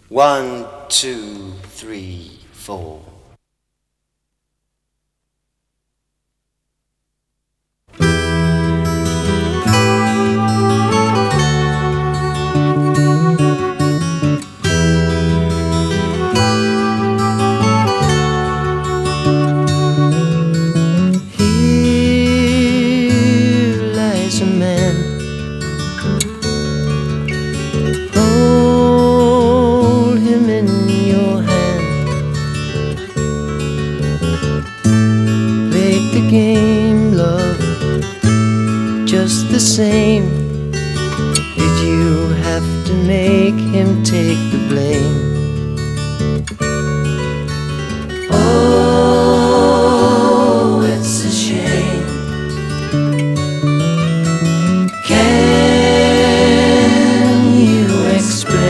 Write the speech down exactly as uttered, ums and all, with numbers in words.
One, two, three, four. Here lies a man, hold him in your hand, play the game, love, just the same. Did you have to make him take the blame?